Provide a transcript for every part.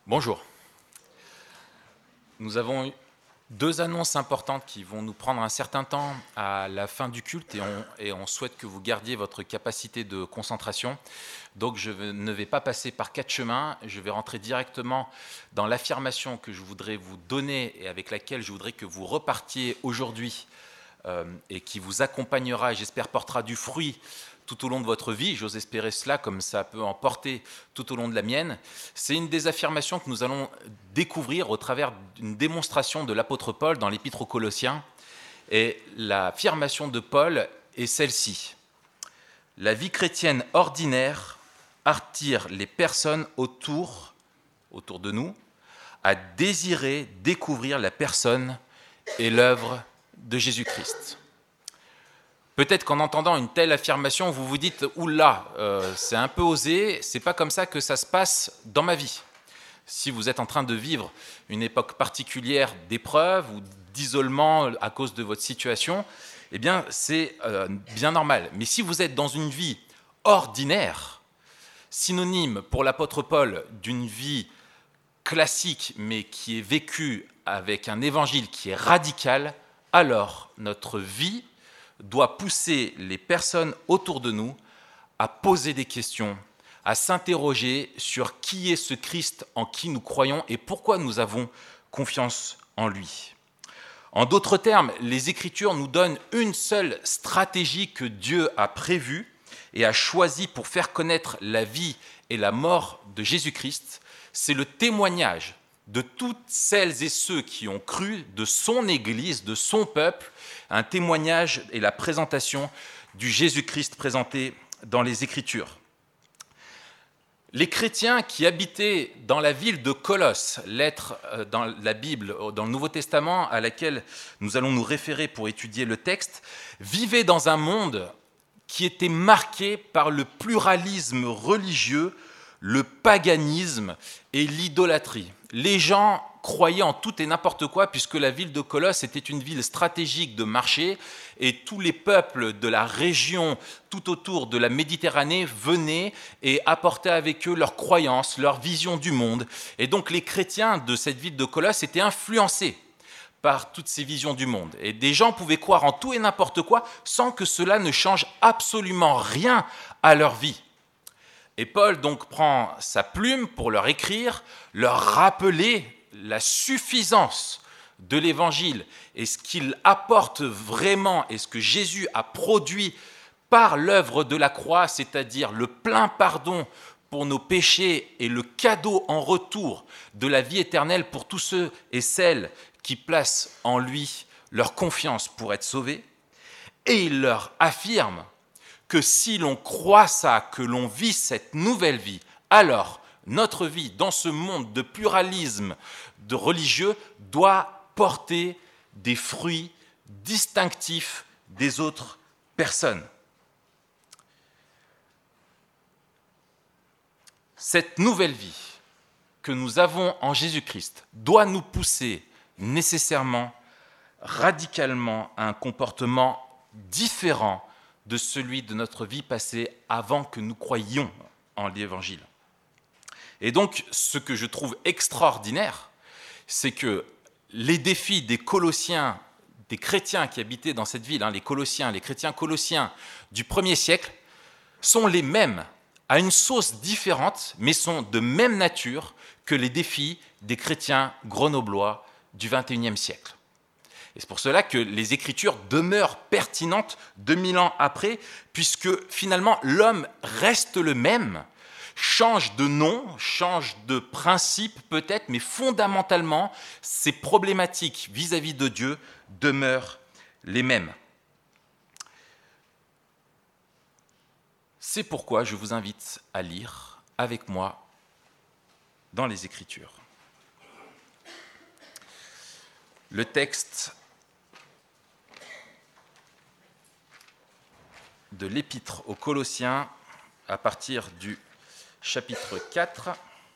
Bonjour. Nous avons eu deux annonces importantes qui vont nous prendre un certain temps à la fin du culte et on souhaite que vous gardiez votre capacité de concentration. Donc je ne vais pas passer par quatre chemins, je vais rentrer directement dans l'affirmation que je voudrais vous donner et avec laquelle je voudrais que vous repartiez aujourd'hui et qui vous accompagnera et j'espère portera du fruit tout au long de votre vie, j'ose espérer cela comme ça peut en porter tout au long de la mienne. C'est une des affirmations que nous allons découvrir au travers d'une démonstration de l'apôtre Paul dans l'Épître aux Colossiens. Et l'affirmation de Paul est celle-ci. La vie chrétienne ordinaire attire les personnes autour de nous à désirer découvrir la personne et l'œuvre de Jésus-Christ. Peut-être qu'en entendant une telle affirmation, vous vous dites « Oula, c'est un peu osé, c'est pas comme ça que ça se passe dans ma vie ». Si vous êtes en train de vivre une époque particulière d'épreuve ou d'isolement à cause de votre situation, eh bien c'est bien normal. Mais si vous êtes dans une vie ordinaire, synonyme pour l'apôtre Paul d'une vie classique mais qui est vécue avec un évangile qui est radical, alors notre vie doit pousser les personnes autour de nous à poser des questions, à s'interroger sur qui est ce Christ en qui nous croyons et pourquoi nous avons confiance en lui. En d'autres termes, les Écritures nous donnent une seule stratégie que Dieu a prévue et a choisie pour faire connaître la vie et la mort de Jésus-Christ. C'est le témoignage de toutes celles et ceux qui ont cru, de son Église, de son peuple, un témoignage et la présentation du Jésus-Christ présenté dans les Écritures. Les chrétiens qui habitaient dans la ville de Colosse, lettre dans la Bible, dans le Nouveau Testament, à laquelle nous allons nous référer pour étudier le texte, vivaient dans un monde qui était marqué par le pluralisme religieux, le paganisme et l'idolâtrie. Les gens croyaient en tout et n'importe quoi puisque la ville de Colosse était une ville stratégique de marché et tous les peuples de la région tout autour de la Méditerranée venaient et apportaient avec eux leurs croyances, leur vision du monde. Et donc les chrétiens de cette ville de Colosse étaient influencés par toutes ces visions du monde. Et des gens pouvaient croire en tout et n'importe quoi sans que cela ne change absolument rien à leur vie. Et Paul donc prend sa plume pour leur écrire, leur rappeler la suffisance de l'Évangile et ce qu'il apporte vraiment et ce que Jésus a produit par l'œuvre de la croix, c'est-à-dire le plein pardon pour nos péchés et le cadeau en retour de la vie éternelle pour tous ceux et celles qui placent en lui leur confiance pour être sauvés. Et il leur affirme que si l'on croit ça, que l'on vit cette nouvelle vie, alors notre vie dans ce monde de pluralisme de religieux doit porter des fruits distinctifs des autres personnes. Cette nouvelle vie que nous avons en Jésus-Christ doit nous pousser nécessairement, radicalement à un comportement différent de celui de notre vie passée avant que nous croyions en l'Évangile. Et donc, ce que je trouve extraordinaire, c'est que les défis des Colossiens, des chrétiens qui habitaient dans cette ville, les Colossiens, les chrétiens colossiens du 1er siècle, sont les mêmes, à une sauce différente, mais sont de même nature que les défis des chrétiens grenoblois du 21e siècle. Et c'est pour cela que les Écritures demeurent pertinentes 2000 ans après, puisque finalement l'homme reste le même, change de nom, change de principe peut-être, mais fondamentalement, ses problématiques vis-à-vis de Dieu demeurent les mêmes. C'est pourquoi je vous invite à lire avec moi dans les Écritures. Le texte de l'Épître aux Colossiens à partir du chapitre 4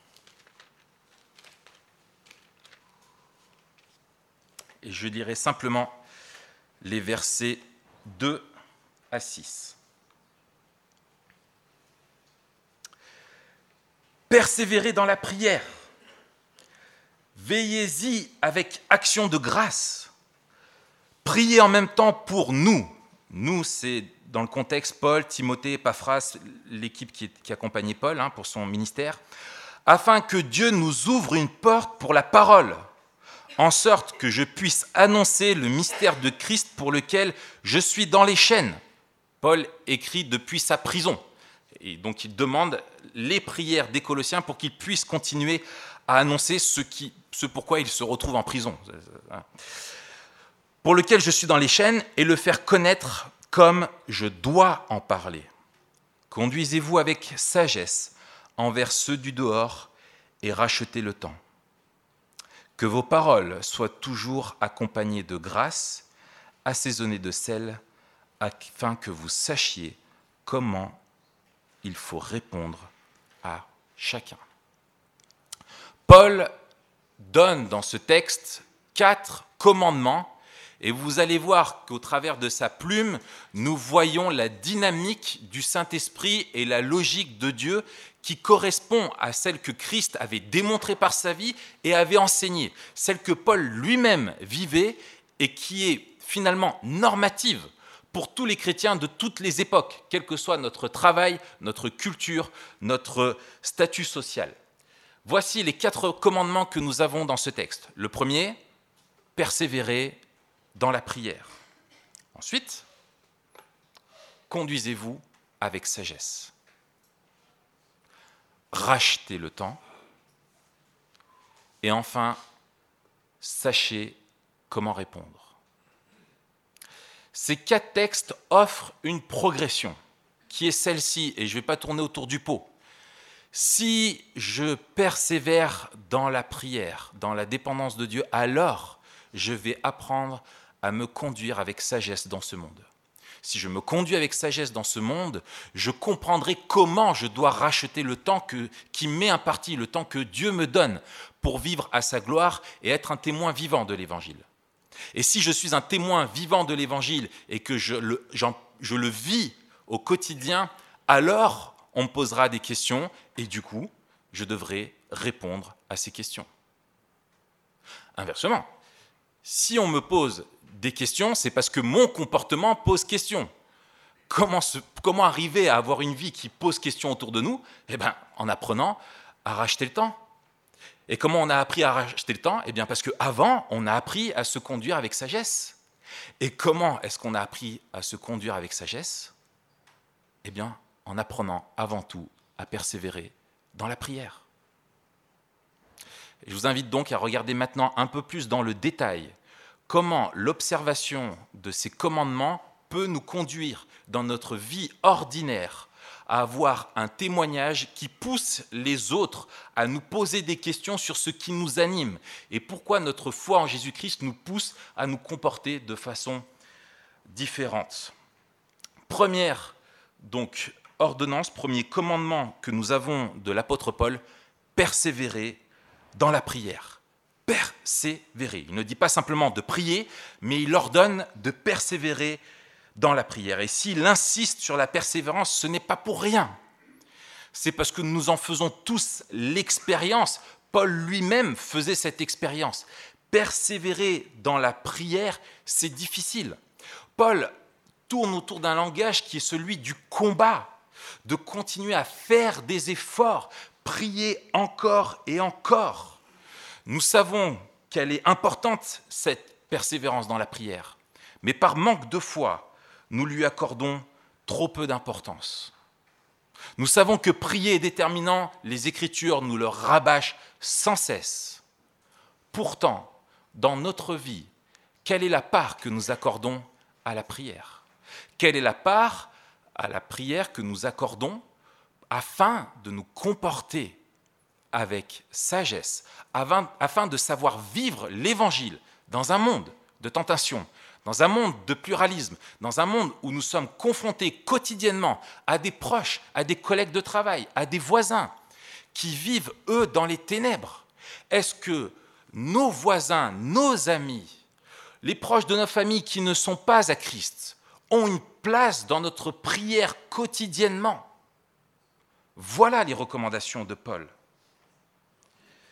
et je lirai simplement les versets 2 à 6. Persévérez dans la prière, Veillez-y avec action de grâce. Priez en même temps pour nous. Nous, c'est dans le contexte Paul, Timothée, Épaphras, l'équipe qui accompagnait Paul pour son ministère, afin que Dieu nous ouvre une porte pour la parole, en sorte que je puisse annoncer le mystère de Christ pour lequel je suis dans les chaînes. Paul écrit depuis sa prison. Et donc il demande les prières des Colossiens pour qu'ils puissent continuer à annoncer ce pourquoi il se retrouve en prison. Pour lequel je suis dans les chaînes et le faire connaître comme je dois en parler. Conduisez-vous avec sagesse envers ceux du dehors et rachetez le temps. Que vos paroles soient toujours accompagnées de grâce, assaisonnées de sel, afin que vous sachiez comment il faut répondre à chacun. Paul donne dans ce texte 4 commandements, et vous allez voir qu'au travers de sa plume, nous voyons la dynamique du Saint-Esprit et la logique de Dieu qui correspond à celle que Christ avait démontrée par sa vie et avait enseignée, celle que Paul lui-même vivait et qui est finalement normative pour tous les chrétiens de toutes les époques, quel que soit notre travail, notre culture, notre statut social. Voici les 4 commandements que nous avons dans ce texte. Le premier, persévérer dans la prière. Ensuite, conduisez-vous avec sagesse. Rachetez le temps. Et enfin, sachez comment répondre. Ces 4 textes offrent une progression qui est celle-ci, et je ne vais pas tourner autour du pot. Si je persévère dans la prière, dans la dépendance de Dieu, alors je vais apprendre à me conduire avec sagesse dans ce monde. Si je me conduis avec sagesse dans ce monde, je comprendrai comment je dois racheter le temps qui m'est imparti, le temps que Dieu me donne pour vivre à sa gloire et être un témoin vivant de l'Évangile. Et si je suis un témoin vivant de l'Évangile et que je le vis au quotidien, alors on me posera des questions et du coup, je devrai répondre à ces questions. Inversement, si on me pose des questions, c'est parce que mon comportement pose question. Comment arriver à avoir une vie qui pose question autour de nous ? En apprenant à racheter le temps. Et comment on a appris à racheter le temps ? Parce qu'avant, on a appris à se conduire avec sagesse. Et comment est-ce qu'on a appris à se conduire avec sagesse ? En apprenant avant tout à persévérer dans la prière. Je vous invite donc à regarder maintenant un peu plus dans le détail comment l'observation de ces commandements peut nous conduire dans notre vie ordinaire à avoir un témoignage qui pousse les autres à nous poser des questions sur ce qui nous anime et pourquoi notre foi en Jésus-Christ nous pousse à nous comporter de façon différente. Première ordonnance, premier commandement que nous avons de l'apôtre Paul, persévérer dans la prière. Persévérer. Il ne dit pas simplement de prier, mais il ordonne de persévérer dans la prière. Et s'il insiste sur la persévérance, ce n'est pas pour rien. C'est parce que nous en faisons tous l'expérience. Paul lui-même faisait cette expérience. Persévérer dans la prière, c'est difficile. Paul tourne autour d'un langage qui est celui du combat, de continuer à faire des efforts, prier encore et encore. Nous savons qu'elle est importante, cette persévérance dans la prière, mais par manque de foi, nous lui accordons trop peu d'importance. Nous savons que prier est déterminant, les Écritures nous le rabâchent sans cesse. Pourtant, dans notre vie, quelle est la part que nous accordons à la prière ? Quelle est la part à la prière que nous accordons afin de nous comporter avec sagesse, afin de savoir vivre l'Évangile dans un monde de tentation, dans un monde de pluralisme, dans un monde où nous sommes confrontés quotidiennement à des proches, à des collègues de travail, à des voisins qui vivent, eux, dans les ténèbres. Est-ce que nos voisins, nos amis, les proches de nos familles qui ne sont pas à Christ ont une place dans notre prière quotidiennement ? Voilà les recommandations de Paul.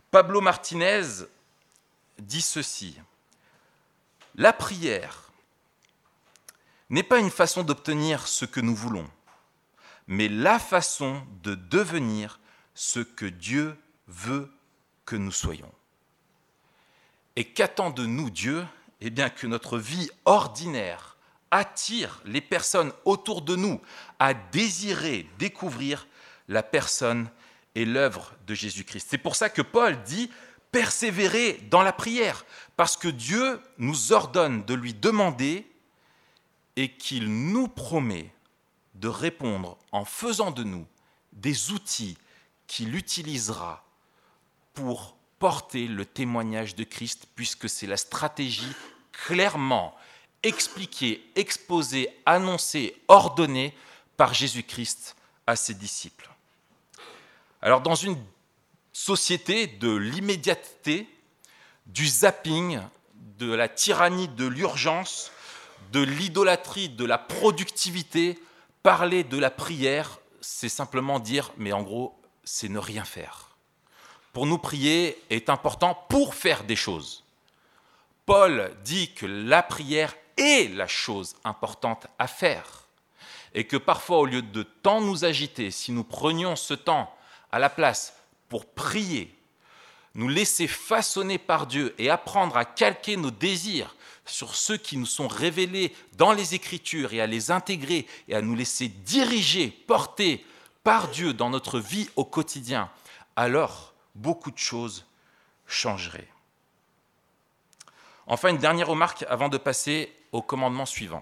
Pablo Martinez dit ceci: la prière n'est pas une façon d'obtenir ce que nous voulons, mais la façon de devenir ce que Dieu veut que nous soyons. Et qu'attend de nous Dieu ? Eh bien que notre vie ordinaire attire les personnes autour de nous à désirer découvrir la personne et l'œuvre de Jésus-Christ. C'est pour ça que Paul dit « persévérer dans la prière », parce que Dieu nous ordonne de lui demander et qu'il nous promet de répondre en faisant de nous des outils qu'il utilisera pour porter le témoignage de Christ, puisque c'est la stratégie clairement expliquée, exposée, annoncée, ordonnée par Jésus-Christ à ses disciples. Alors, dans une société de l'immédiateté, du zapping, de la tyrannie de l'urgence, de l'idolâtrie, de la productivité, parler de la prière, c'est simplement dire, mais en gros, c'est ne rien faire. Pour nous, prier est important pour faire des choses. Paul dit que la prière est la chose importante à faire et que parfois, au lieu de tant nous agiter, si nous prenions ce temps à la place pour prier, nous laisser façonner par Dieu et apprendre à calquer nos désirs sur ceux qui nous sont révélés dans les Écritures et à les intégrer et à nous laisser diriger, porter par Dieu dans notre vie au quotidien, alors beaucoup de choses changeraient. Enfin, une dernière remarque avant de passer au commandement suivant.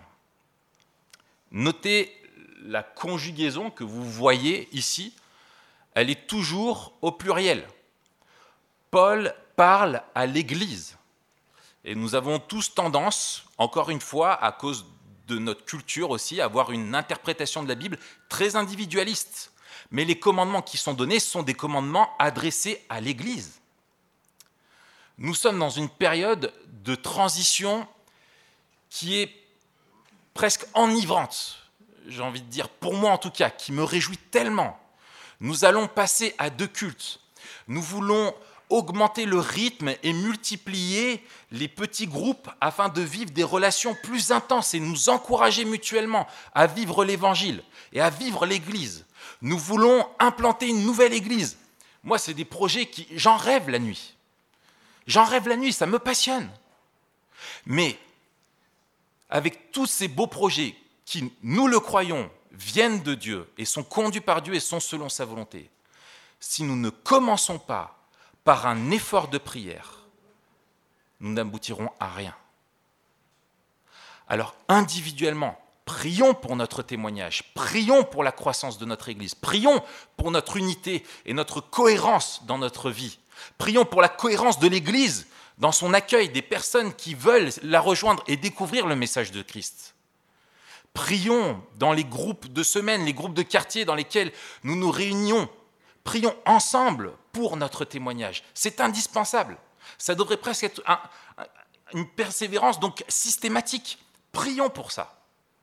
Notez la conjugaison que vous voyez ici, elle est toujours au pluriel. Paul parle à l'Église. Et nous avons tous tendance, encore une fois, à cause de notre culture aussi, à avoir une interprétation de la Bible très individualiste. Mais les commandements qui sont donnés sont des commandements adressés à l'Église. Nous sommes dans une période de transition qui est presque enivrante, j'ai envie de dire, pour moi en tout cas, qui me réjouit tellement. Nous allons passer à 2 cultes. Nous voulons augmenter le rythme et multiplier les petits groupes afin de vivre des relations plus intenses et nous encourager mutuellement à vivre l'Évangile et à vivre l'Église. Nous voulons implanter une nouvelle Église. Moi, c'est des projets j'en rêve la nuit. J'en rêve la nuit, ça me passionne. Mais avec tous ces beaux projets qui, nous le croyons, viennent de Dieu et sont conduits par Dieu et sont selon sa volonté, si nous ne commençons pas par un effort de prière, nous n'aboutirons à rien. Alors, individuellement, prions pour notre témoignage, prions pour la croissance de notre Église, prions pour notre unité et notre cohérence dans notre vie. Prions pour la cohérence de l'Église dans son accueil des personnes qui veulent la rejoindre et découvrir le message de Christ. Prions dans les groupes de semaine, les groupes de quartier dans lesquels nous nous réunions. Prions ensemble pour notre témoignage. C'est indispensable. Ça devrait presque être une persévérance donc systématique. Prions pour ça.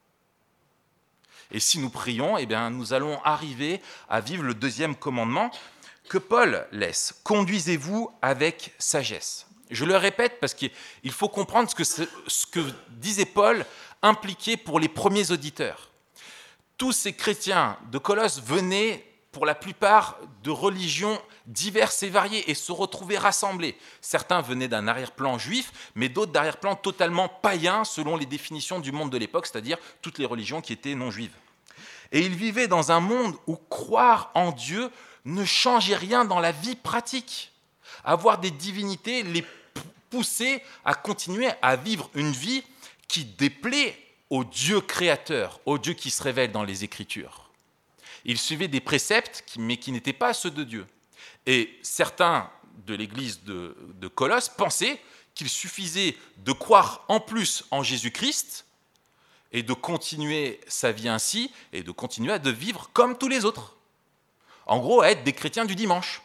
Et si nous prions, eh bien, nous allons arriver à vivre le 2e commandement que Paul laisse. Conduisez-vous avec sagesse. Je le répète parce qu'il faut comprendre ce que disait Paul impliquait pour les premiers auditeurs. Tous ces chrétiens de Colosse venaient pour la plupart de religions diverses et variées et se retrouvaient rassemblés. Certains venaient d'un arrière-plan juif, mais d'autres d'arrière-plan totalement païen selon les définitions du monde de l'époque, c'est-à-dire toutes les religions qui étaient non juives. Et ils vivaient dans un monde où croire en Dieu ne changeait rien dans la vie pratique. Avoir des divinités les pousser à continuer à vivre une vie qui déplaît au Dieu créateur, au Dieu qui se révèle dans les Écritures. Ils suivaient des préceptes, mais qui n'étaient pas ceux de Dieu. Et certains de l'église de Colosse pensaient qu'il suffisait de croire en plus en Jésus-Christ et de continuer sa vie ainsi et de continuer à vivre comme tous les autres. En gros, à être des chrétiens du dimanche.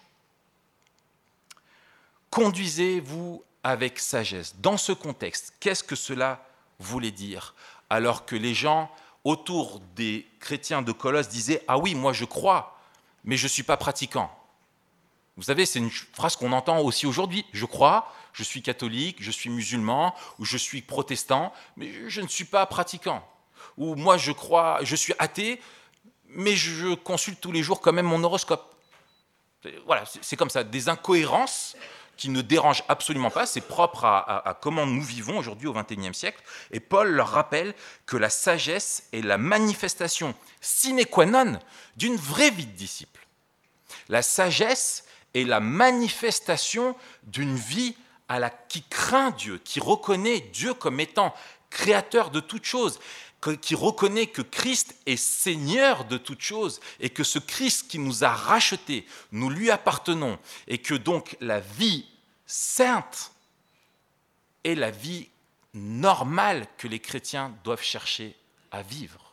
Conduisez-vous avec sagesse. Dans ce contexte, qu'est-ce que cela voulait dire ? Alors que les gens autour des chrétiens de Colosse disaient « Ah oui, moi je crois, mais je ne suis pas pratiquant. » Vous savez, c'est une phrase qu'on entend aussi aujourd'hui. Je crois, je suis catholique, je suis musulman, ou je suis protestant, mais je ne suis pas pratiquant. Ou moi, je crois, je suis athée, mais je consulte tous les jours quand même mon horoscope. Voilà, c'est comme ça, des incohérences qui ne dérangent absolument pas, c'est propre à comment nous vivons aujourd'hui au XXIe siècle. Et Paul leur rappelle que la sagesse est la manifestation sine qua non d'une vraie vie de disciple. La sagesse est la manifestation d'une vie qui craint Dieu, qui reconnaît Dieu comme étant créateur de toutes choses, qui reconnaît que Christ est Seigneur de toutes choses et que ce Christ qui nous a rachetés, nous lui appartenons et que donc la vie sainte est la vie normale que les chrétiens doivent chercher à vivre.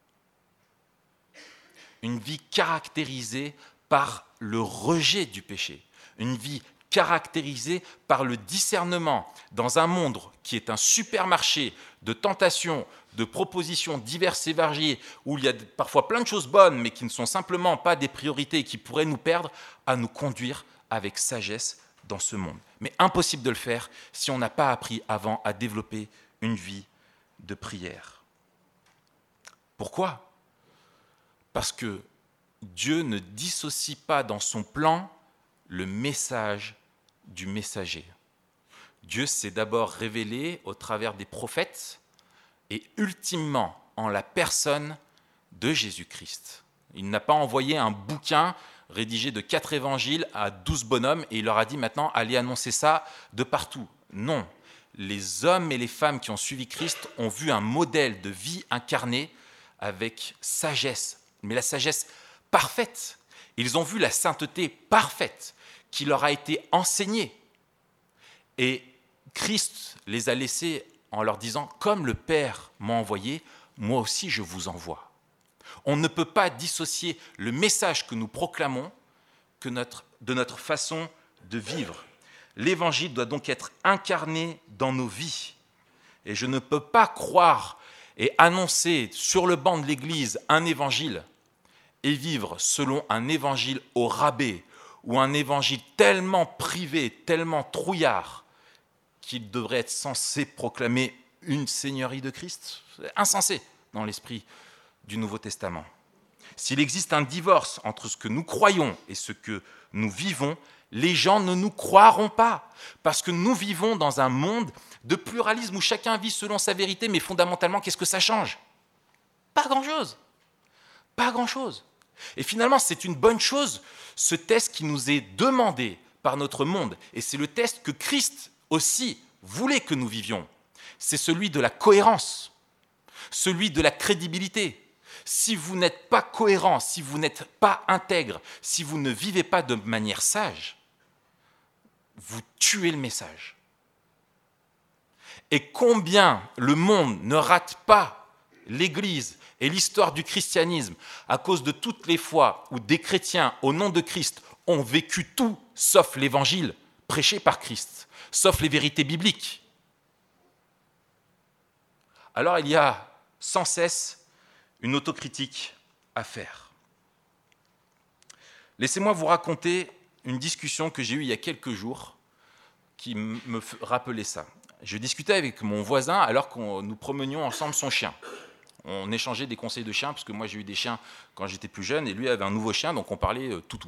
Une vie caractérisée par le rejet du péché, une vie caractérisée par le discernement dans un monde qui est un supermarché de tentations, de propositions diverses et variées, où il y a parfois plein de choses bonnes, mais qui ne sont simplement pas des priorités et qui pourraient nous perdre, à nous conduire avec sagesse dans ce monde. Mais impossible de le faire si on n'a pas appris avant à développer une vie de prière. Pourquoi ? Parce que Dieu ne dissocie pas dans son plan le message du messager. Dieu s'est d'abord révélé au travers des prophètes et ultimement en la personne de Jésus-Christ. Il n'a pas envoyé un bouquin rédigé de 4 évangiles à 12 bonhommes et il leur a dit maintenant allez annoncer ça de partout. Non, les hommes et les femmes qui ont suivi Christ ont vu un modèle de vie incarné avec sagesse, mais la sagesse parfaite. Ils ont vu la sainteté parfaite qui leur a été enseignée. Et Christ les a laissés en leur disant « Comme le Père m'a envoyé, moi aussi je vous envoie ». On ne peut pas dissocier le message que nous proclamons de notre façon de vivre. L'évangile doit donc être incarné dans nos vies. Et je ne peux pas croire et annoncer sur le banc de l'Église un évangile et vivre selon un évangile au rabais ou un évangile tellement privé, tellement trouillard qu'il devrait être censé proclamer une seigneurie de Christ. C'est insensé dans l'esprit du Nouveau Testament. S'il existe un divorce entre ce que nous croyons et ce que nous vivons, les gens ne nous croiront pas, parce que nous vivons dans un monde de pluralisme où chacun vit selon sa vérité, mais fondamentalement, qu'est-ce que ça change ? Pas grand-chose. Pas grand-chose. Et finalement, c'est une bonne chose, ce test qui nous est demandé par notre monde, et c'est le test que Christ aussi voulait que nous vivions. C'est celui de la cohérence, celui de la crédibilité. Si vous n'êtes pas cohérent, si vous n'êtes pas intègre, si vous ne vivez pas de manière sage, vous tuez le message. Et combien le monde ne rate pas l'Église et l'histoire du christianisme à cause de toutes les fois où des chrétiens, au nom de Christ, ont vécu tout sauf l'Évangile prêché par Christ, sauf les vérités bibliques. Alors il y a sans cesse une autocritique à faire. Laissez-moi vous raconter une discussion que j'ai eue il y a quelques jours qui me rappelait ça. Je discutais avec mon voisin alors que nous promenions ensemble son chien. On échangeait des conseils de chiens, parce que moi j'ai eu des chiens quand j'étais plus jeune, et lui avait un nouveau chien, donc on parlait toutou.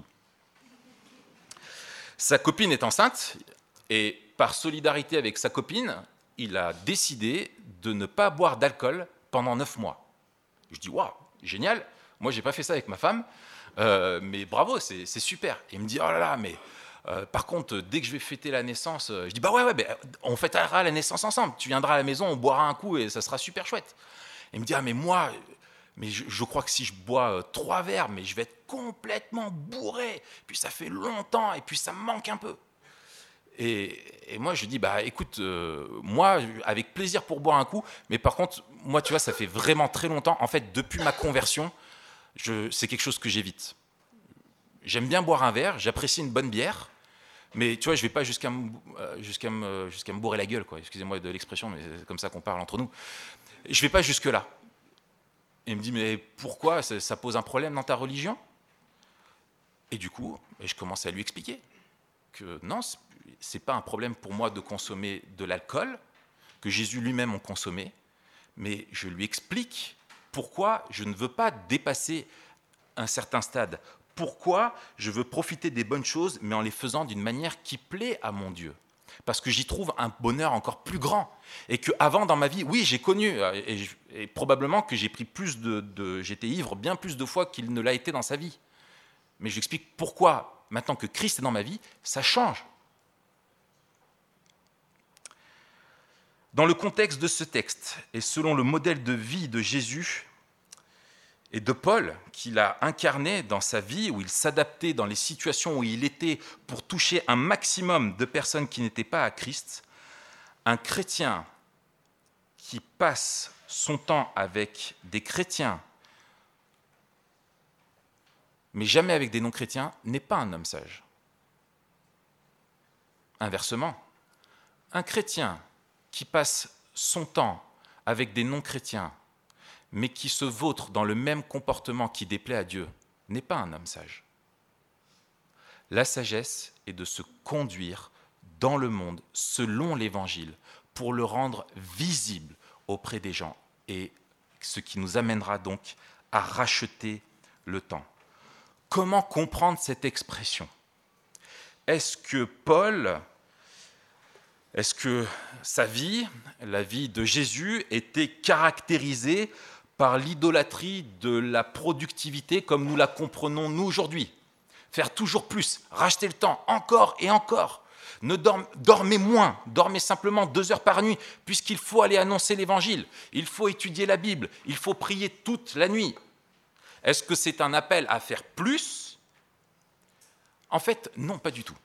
Sa copine est enceinte, et par solidarité avec sa copine, il a décidé de ne pas boire d'alcool pendant 9 mois. Je dis, waouh, génial, moi j'ai pas fait ça avec ma femme, mais bravo, c'est super. Et il me dit, oh là là, mais par contre, dès que je vais fêter la naissance, je dis, bah ouais, on fêtera la naissance ensemble, tu viendras à la maison, on boira un coup et ça sera super chouette. Il me dit, ah mais moi, je crois que si je bois 3 verres, mais je vais être complètement bourré, puis ça fait longtemps, et puis ça me manque un peu. Et moi, je dis, bah écoute, moi, avec plaisir pour boire un coup, mais par contre, moi, tu vois, ça fait vraiment très longtemps, en fait, depuis ma conversion, c'est quelque chose que j'évite. J'aime bien boire un verre, j'apprécie une bonne bière, mais tu vois, je ne vais pas jusqu'à me bourrer la gueule, quoi. Excusez-moi de l'expression, mais c'est comme ça qu'on parle entre nous. Je ne vais pas jusque-là. Et il me dit, mais pourquoi ? Ça pose un problème dans ta religion ? Et du coup, je commençais à lui expliquer que non, ce n'est pas un problème pour moi de consommer de l'alcool, que Jésus lui-même en consommait, mais je lui explique pourquoi je ne veux pas dépasser un certain stade, pourquoi je veux profiter des bonnes choses, mais en les faisant d'une manière qui plaît à mon Dieu. Parce que j'y trouve un bonheur encore plus grand. Et qu'avant, dans ma vie, oui, j'ai connu, et probablement que j'ai pris j'étais ivre bien plus de fois qu'il ne l'a été dans sa vie. Mais je lui explique pourquoi, maintenant que Christ est dans ma vie, ça change. Dans le contexte de ce texte, et selon le modèle de vie de Jésus et de Paul, qu'il a incarné dans sa vie, où il s'adaptait dans les situations où il était pour toucher un maximum de personnes qui n'étaient pas à Christ, un chrétien qui passe son temps avec des chrétiens, mais jamais avec des non-chrétiens, n'est pas un homme sage. Inversement, un chrétien qui passe son temps avec des non-chrétiens, mais qui se vautre dans le même comportement qui déplaît à Dieu, n'est pas un homme sage. La sagesse est de se conduire dans le monde selon l'Évangile pour le rendre visible auprès des gens, et ce qui nous amènera donc à racheter le temps. Comment comprendre cette expression ? Est-ce que sa vie, la vie de Jésus, était caractérisée par l'idolâtrie de la productivité comme nous la comprenons nous aujourd'hui ? Faire toujours plus, racheter le temps, encore et encore. Dormez moins, dormez simplement 2 heures par nuit, puisqu'il faut aller annoncer l'Évangile, il faut étudier la Bible, il faut prier toute la nuit. Est-ce que c'est un appel à faire plus ? En fait, non, pas du tout.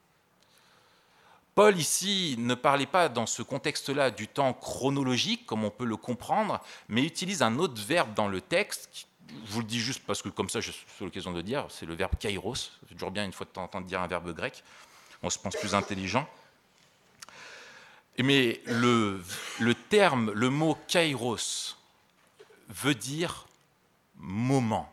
Paul, ici, ne parlait pas dans ce contexte-là du temps chronologique, comme on peut le comprendre, mais utilise un autre verbe dans le texte. Je vous le dis juste parce que comme ça, j'ai l'occasion de le dire, c'est le verbe kairos. C'est toujours bien une fois de temps en temps de dire un verbe grec. On se pense plus intelligent. Mais le mot kairos veut dire moment.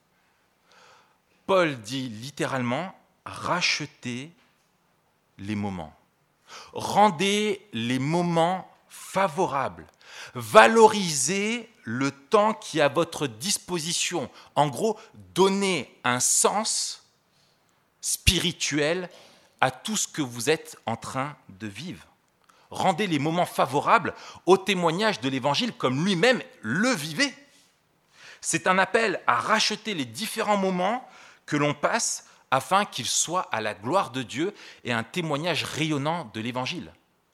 Paul dit littéralement « racheter les moments ». Rendez les moments favorables. Valorisez le temps qui est à votre disposition. En gros, donnez un sens spirituel à tout ce que vous êtes en train de vivre. Rendez les moments favorables au témoignage de l'Évangile comme lui-même le vivait. C'est un appel à racheter les différents moments que l'on passe afin qu'il soit à la gloire de Dieu et un témoignage rayonnant de l'Évangile.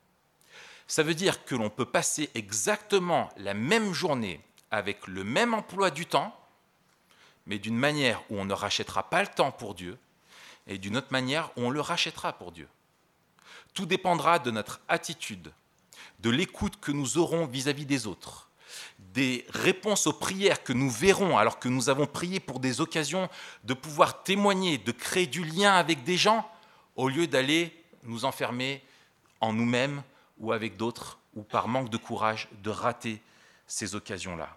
Ça veut dire que l'on peut passer exactement la même journée avec le même emploi du temps, mais d'une manière où on ne rachètera pas le temps pour Dieu, et d'une autre manière où on le rachètera pour Dieu. Tout dépendra de notre attitude, de l'écoute que nous aurons vis-à-vis des autres, des réponses aux prières que nous verrons alors que nous avons prié pour des occasions de pouvoir témoigner, de créer du lien avec des gens, au lieu d'aller nous enfermer en nous-mêmes ou avec d'autres, ou par manque de courage de rater ces occasions-là.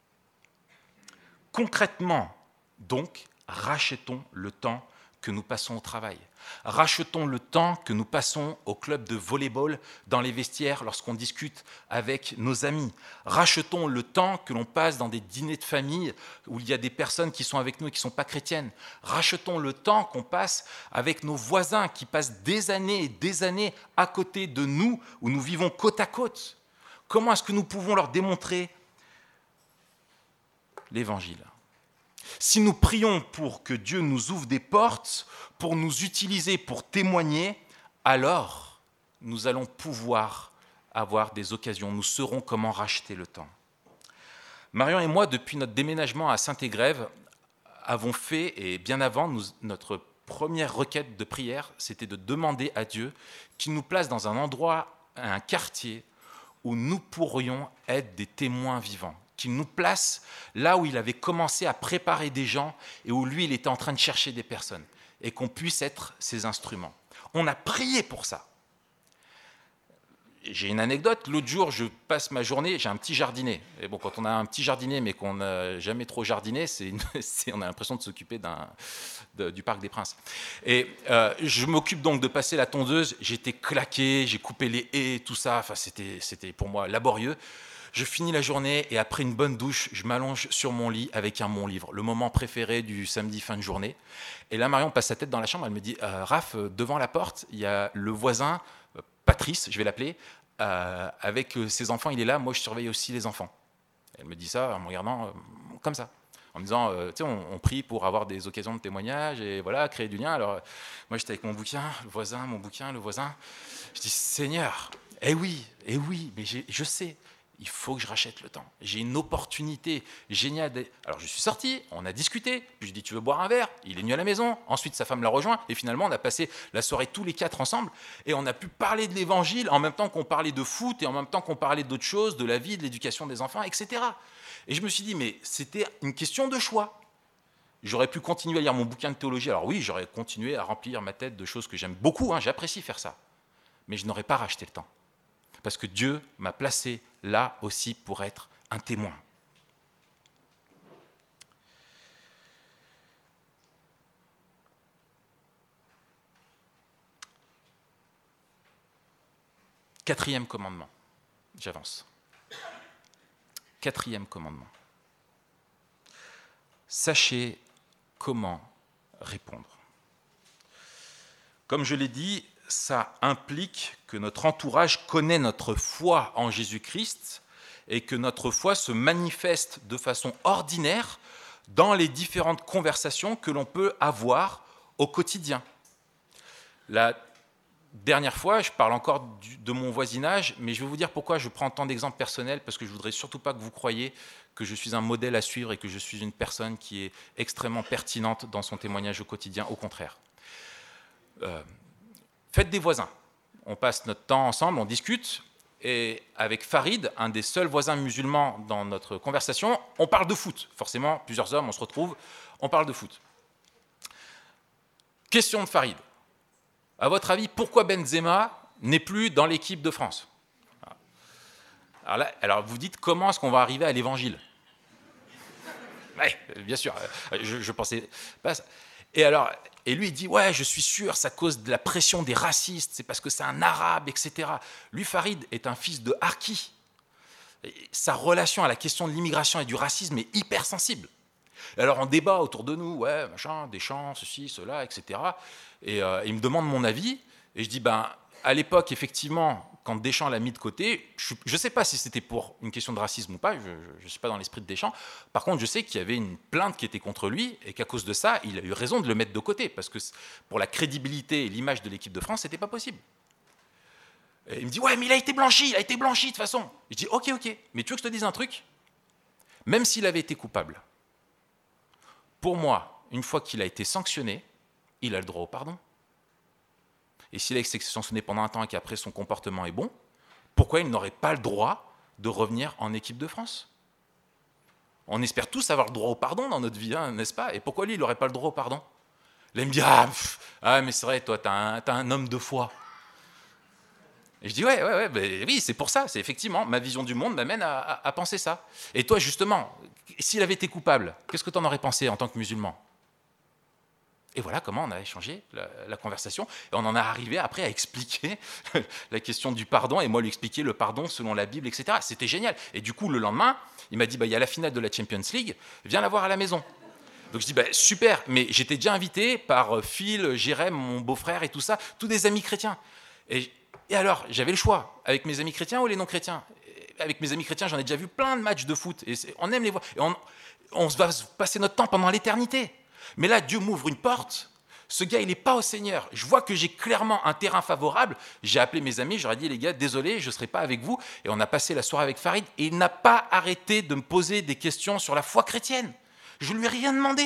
Concrètement, donc, rachetons le temps que nous passons au travail. Rachetons le temps que nous passons au club de volley-ball, dans les vestiaires, lorsqu'on discute avec nos amis. Rachetons le temps que l'on passe dans des dîners de famille où il y a des personnes qui sont avec nous et qui ne sont pas chrétiennes. Rachetons le temps qu'on passe avec nos voisins qui passent des années et des années à côté de nous, où nous vivons côte à côte. Comment est-ce que nous pouvons leur démontrer l'Évangile ? Si nous prions pour que Dieu nous ouvre des portes, pour nous utiliser, pour témoigner, alors nous allons pouvoir avoir des occasions. Nous saurons comment racheter le temps. Marion et moi, depuis notre déménagement à Saint-Égrève, avons fait, et bien avant, notre première requête de prière, c'était de demander à Dieu qu'il nous place dans un endroit, un quartier, où nous pourrions être des témoins vivants. Qu'il nous place là où il avait commencé à préparer des gens et où lui, il était en train de chercher des personnes et qu'on puisse être ses instruments. On a prié pour ça. j'ai une anecdote. L'autre jour, je passe ma journée, j'ai un petit jardinet. Et bon, quand on a un petit jardinet, mais qu'on n'a jamais trop jardiné, on a l'impression de s'occuper du Parc des Princes. Et je m'occupe donc de passer la tondeuse. J'étais claqué, j'ai coupé les haies, tout ça. Enfin, c'était pour moi laborieux. Je finis la journée et après une bonne douche, je m'allonge sur mon lit avec mon livre, le moment préféré du samedi fin de journée. Et là, Marion passe sa tête dans la chambre, elle me dit Raph, devant la porte, il y a le voisin, Patrice, je vais l'appeler, avec ses enfants, il est là, moi je surveille aussi les enfants. Elle me dit ça en me regardant comme ça, en me disant, tu sais, on prie pour avoir des occasions de témoignage et voilà, créer du lien. Alors moi j'étais avec mon bouquin, le voisin, mon bouquin, le voisin. Je dis, Seigneur, eh oui, mais je sais. Il faut que je rachète le temps. J'ai une opportunité géniale. Alors je suis sorti, on a discuté, puis je dis tu veux boire un verre? Il est venu à la maison, ensuite sa femme l'a rejoint, et finalement on a passé la soirée tous les 4 ensemble, et on a pu parler de l'évangile en même temps qu'on parlait de foot, et en même temps qu'on parlait d'autres choses, de la vie, de l'éducation des enfants, etc. Et je me suis dit, mais c'était une question de choix. J'aurais pu continuer à lire mon bouquin de théologie, alors oui, j'aurais continué à remplir ma tête de choses que j'aime beaucoup, j'apprécie faire ça, mais je n'aurais pas racheté le temps. Parce que Dieu m'a placé là aussi pour être un témoin. Quatrième commandement. J'avance. Quatrième commandement. Sachez comment répondre. Comme je l'ai dit, ça implique que notre entourage connaît notre foi en Jésus-Christ et que notre foi se manifeste de façon ordinaire dans les différentes conversations que l'on peut avoir au quotidien. La dernière fois, je parle encore de mon voisinage, mais je vais vous dire pourquoi je prends tant d'exemples personnels, parce que je ne voudrais surtout pas que vous croyiez que je suis un modèle à suivre et que je suis une personne qui est extrêmement pertinente dans son témoignage au quotidien, au contraire. Fête des voisins. On passe notre temps ensemble, on discute, et avec Farid, un des seuls voisins musulmans dans notre conversation, on parle de foot. Forcément, plusieurs hommes, on se retrouve, on parle de foot. Question de Farid. À votre avis, pourquoi Benzema n'est plus dans l'équipe de France? Alors vous dites, comment est-ce qu'on va arriver à l'évangile? Oui, bien sûr, je pensais pas ça. Et lui, il dit, ouais, je suis sûr, c'est à cause de la pression des racistes, c'est parce que c'est un arabe, etc. Lui, Farid, est un fils de harki. Sa relation à la question de l'immigration et du racisme est hyper sensible. Et alors, on débat autour de nous, ouais, machin, Deschamps, ceci, cela, etc. Et il me demande mon avis, et je dis, à l'époque, effectivement, quand Deschamps l'a mis de côté, je ne sais pas si c'était pour une question de racisme ou pas, je ne suis pas dans l'esprit de Deschamps. Par contre, je sais qu'il y avait une plainte qui était contre lui et qu'à cause de ça, il a eu raison de le mettre de côté, parce que pour la crédibilité et l'image de l'équipe de France, ce n'était pas possible. Et il me dit, ouais, mais il a été blanchi de toute façon. Je dis, ok, mais tu veux que je te dise un truc? Même s'il avait été coupable, pour moi, une fois qu'il a été sanctionné, il a le droit au pardon. Et s'il a été sanctionné pendant un temps et qu'après son comportement est bon, pourquoi il n'aurait pas le droit de revenir en équipe de France? On espère tous avoir le droit au pardon dans notre vie, n'est-ce pas? Et pourquoi lui, il n'aurait pas le droit au pardon? Là, il me dit, mais c'est vrai, toi, t'as un homme de foi. Et je dis, ouais, oui, c'est pour ça, c'est effectivement, ma vision du monde m'amène à penser ça. Et toi, justement, s'il avait été coupable, qu'est-ce que tu en aurais pensé en tant que musulman? Et voilà comment on a échangé la conversation. Et on en est arrivé après à expliquer la question du pardon, et moi lui expliquer le pardon selon la Bible, etc. C'était génial. Et du coup, le lendemain, il m'a dit, il y a la finale de la Champions League, viens la voir à la maison. Donc je dis, super, mais j'étais déjà invité par Phil, Jérém, mon beau-frère et tout ça, tous des amis chrétiens. Et alors, j'avais le choix, avec mes amis chrétiens ou les non-chrétiens. Avec mes amis chrétiens, j'en ai déjà vu plein de matchs de foot, et on aime les voir. Et on va passer notre temps pendant l'éternité. Mais là, Dieu m'ouvre une porte. Ce gars, il n'est pas au Seigneur. Je vois que j'ai clairement un terrain favorable. J'ai appelé mes amis, j'aurais dit, les gars, désolé, je ne serai pas avec vous. Et on a passé la soirée avec Farid. Et il n'a pas arrêté de me poser des questions sur la foi chrétienne. Je ne lui ai rien demandé.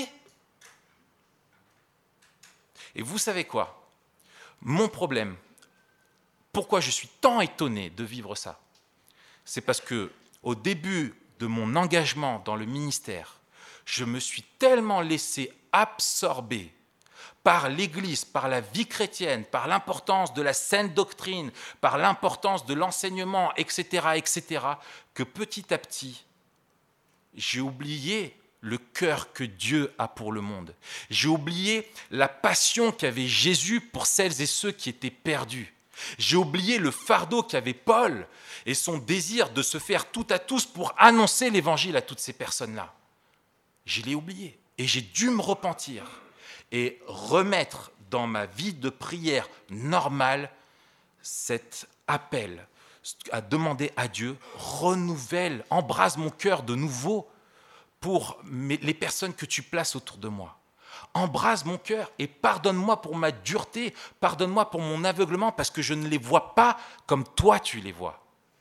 Et vous savez quoi? Mon problème, pourquoi je suis tant étonné de vivre ça? C'est parce que au début de mon engagement dans le ministère, je me suis tellement laissé absorber par l'Église, par la vie chrétienne, par l'importance de la saine doctrine, par l'importance de l'enseignement, etc., que petit à petit, j'ai oublié le cœur que Dieu a pour le monde. J'ai oublié la passion qu'avait Jésus pour celles et ceux qui étaient perdus. J'ai oublié le fardeau qu'avait Paul et son désir de se faire tout à tous pour annoncer l'évangile à toutes ces personnes-là. Je l'ai oublié et j'ai dû me repentir et remettre dans ma vie de prière normale cet appel à demander à Dieu, renouvelle, embrase mon cœur de nouveau pour les personnes que tu places autour de moi. Embrase mon cœur et pardonne-moi pour ma dureté, pardonne-moi pour mon aveuglement parce que je ne les vois pas comme toi tu les vois.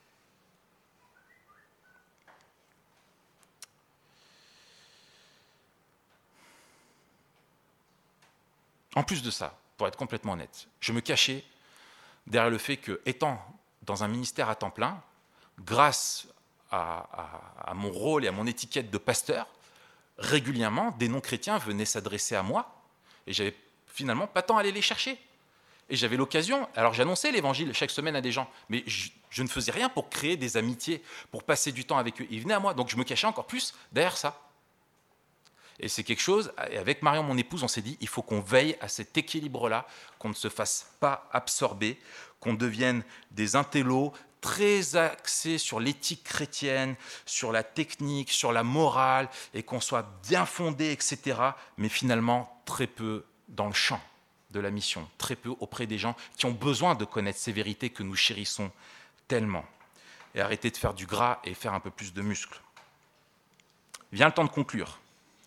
En plus de ça, pour être complètement honnête, je me cachais derrière le fait que, étant dans un ministère à temps plein, grâce à mon rôle et à mon étiquette de pasteur, régulièrement, des non-chrétiens venaient s'adresser à moi et j'avais finalement pas tant à aller les chercher. Et j'avais l'occasion, alors j'annonçais l'évangile chaque semaine à des gens, mais je ne faisais rien pour créer des amitiés, pour passer du temps avec eux. Ils venaient à moi, donc je me cachais encore plus derrière ça. Et c'est quelque chose, et avec Marion, mon épouse, on s'est dit, il faut qu'on veille à cet équilibre-là, qu'on ne se fasse pas absorber, qu'on devienne des intellos très axés sur l'éthique chrétienne, sur la technique, sur la morale, et qu'on soit bien fondés, etc., mais finalement très peu dans le champ de la mission, très peu auprès des gens qui ont besoin de connaître ces vérités que nous chérissons tellement. Et arrêter de faire du gras et faire un peu plus de muscles. Vient le temps de conclure.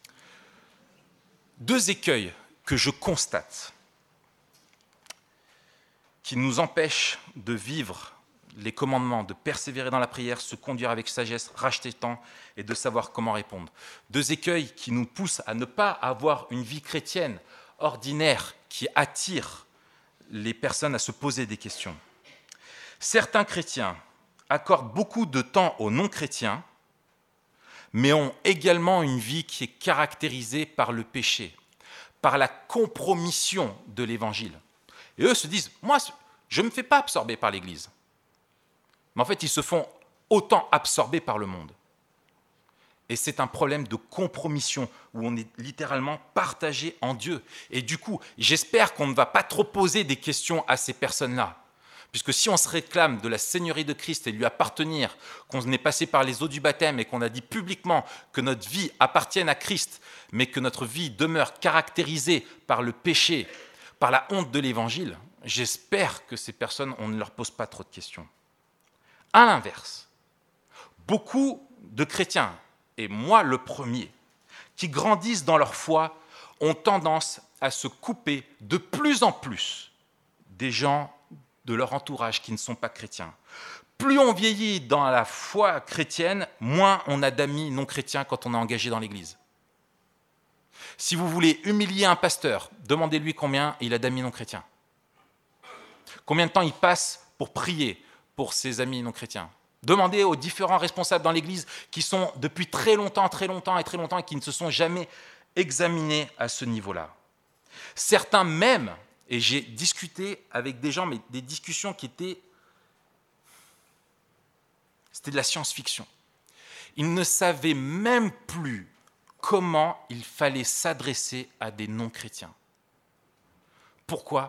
2 écueils que je constate qui nous empêchent de vivre les commandements, de persévérer dans la prière, se conduire avec sagesse, racheter temps et de savoir comment répondre. 2 écueils qui nous poussent à ne pas avoir une vie chrétienne ordinaire qui attire les personnes à se poser des questions. Certains chrétiens accordent beaucoup de temps aux non-chrétiens, mais ont également une vie qui est caractérisée par le péché, par la compromission de l'évangile. Et eux se disent, moi, je ne me fais pas absorber par l'Église. Mais en fait, ils se font autant absorber par le monde. Et c'est un problème de compromission, où on est littéralement partagé en Dieu. Et du coup, j'espère qu'on ne va pas trop poser des questions à ces personnes-là. Puisque si on se réclame de la Seigneurie de Christ et lui appartenir, qu'on est passé par les eaux du baptême et qu'on a dit publiquement que notre vie appartienne à Christ, mais que notre vie demeure caractérisée par le péché, par la honte de l'Évangile, j'espère que ces personnes, on ne leur pose pas trop de questions. À l'inverse, beaucoup de chrétiens, et moi le premier, qui grandissent dans leur foi, ont tendance à se couper de plus en plus des gens de leur entourage qui ne sont pas chrétiens. Plus on vieillit dans la foi chrétienne, moins on a d'amis non chrétiens quand on est engagé dans l'Église. Si vous voulez humilier un pasteur, demandez-lui combien il a d'amis non chrétiens. Combien de temps il passe pour prier pour ses amis non chrétiens. Demandez aux différents responsables dans l'Église qui sont depuis très longtemps et qui ne se sont jamais examinés à ce niveau-là. Certains même, et j'ai discuté avec des gens, mais des discussions qui étaient... C'était de la science-fiction. Ils ne savaient même plus comment il fallait s'adresser à des non-chrétiens. Pourquoi ?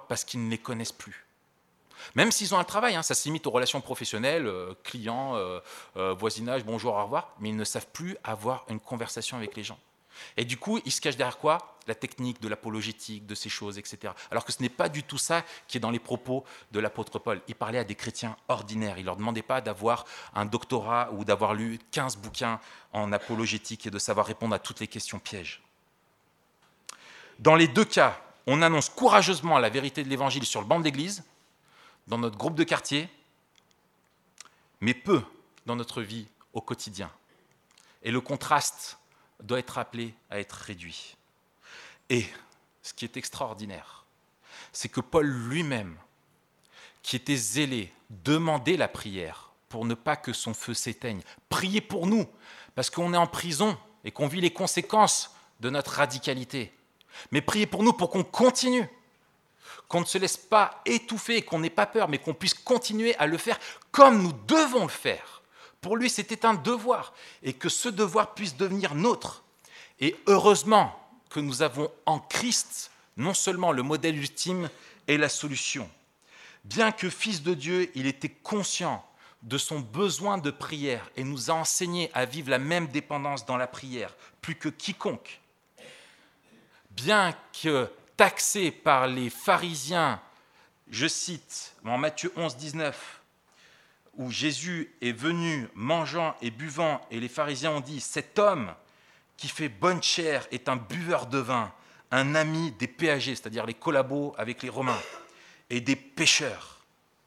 Parce qu'ils ne les connaissent plus. Même s'ils ont un travail, ça se limite aux relations professionnelles, clients, voisinage, bonjour, au revoir, mais ils ne savent plus avoir une conversation avec les gens. Et du coup, ils se cachent derrière quoi ? La technique, de l'apologétique, de ces choses, etc. Alors que ce n'est pas du tout ça qui est dans les propos de l'apôtre Paul. Il parlait à des chrétiens ordinaires. Il ne leur demandait pas d'avoir un doctorat ou d'avoir lu 15 bouquins en apologétique et de savoir répondre à toutes les questions pièges. Dans les 2 cas, on annonce courageusement la vérité de l'Évangile sur le banc de l'Église, dans notre groupe de quartier, mais peu dans notre vie au quotidien. Et le contraste doit être appelé à être réduit. Et ce qui est extraordinaire, c'est que Paul lui-même, qui était zélé, demandait la prière pour ne pas que son feu s'éteigne. Priez pour nous, parce qu'on est en prison et qu'on vit les conséquences de notre radicalité. Mais priez pour nous pour qu'on continue, qu'on ne se laisse pas étouffer, qu'on n'ait pas peur, mais qu'on puisse continuer à le faire comme nous devons le faire. Pour lui, c'était un devoir, et que ce devoir puisse devenir nôtre. Et heureusement que nous avons en Christ non seulement le modèle ultime et la solution. Bien que fils de Dieu, il était conscient de son besoin de prière et nous a enseigné à vivre la même dépendance dans la prière, plus que quiconque. Bien que taxé par les pharisiens, je cite en Matthieu 11, 19, où Jésus est venu mangeant et buvant, et les pharisiens ont dit « Cet homme qui fait bonne chère est un buveur de vin, un ami des péagers, c'est-à-dire les collabos avec les Romains, et des pécheurs. »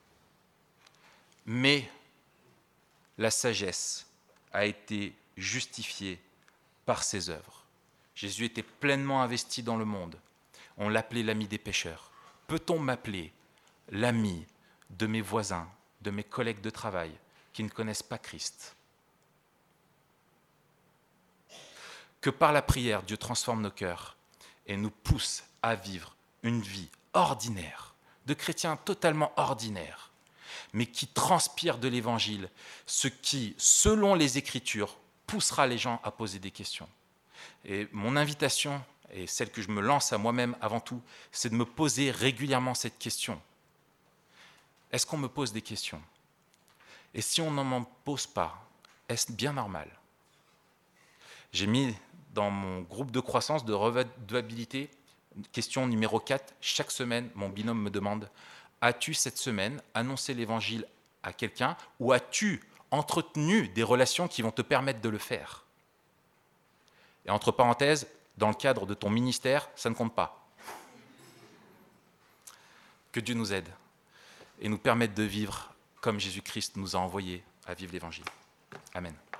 Mais la sagesse a été justifiée par ses œuvres. Jésus était pleinement investi dans le monde. On l'appelait l'ami des pécheurs. Peut-on m'appeler l'ami de mes voisins, de mes collègues de travail qui ne connaissent pas Christ? Que par la prière, Dieu transforme nos cœurs et nous pousse à vivre une vie ordinaire, de chrétiens totalement ordinaires, mais qui transpire de l'Évangile, ce qui, selon les Écritures, poussera les gens à poser des questions. Et mon invitation, et celle que je me lance à moi-même avant tout, c'est de me poser régulièrement cette question. Est-ce qu'on me pose des questions? Et si on n'en m'en pose pas, est-ce bien normal? J'ai mis dans mon groupe de croissance de redevabilité, question numéro 4, chaque semaine, mon binôme me demande « As-tu cette semaine annoncé l'évangile à quelqu'un ou as-tu entretenu des relations qui vont te permettre de le faire ?» Et entre parenthèses, dans le cadre de ton ministère, ça ne compte pas. Que Dieu nous aide et nous permette de vivre comme Jésus-Christ nous a envoyés à vivre l'évangile. Amen.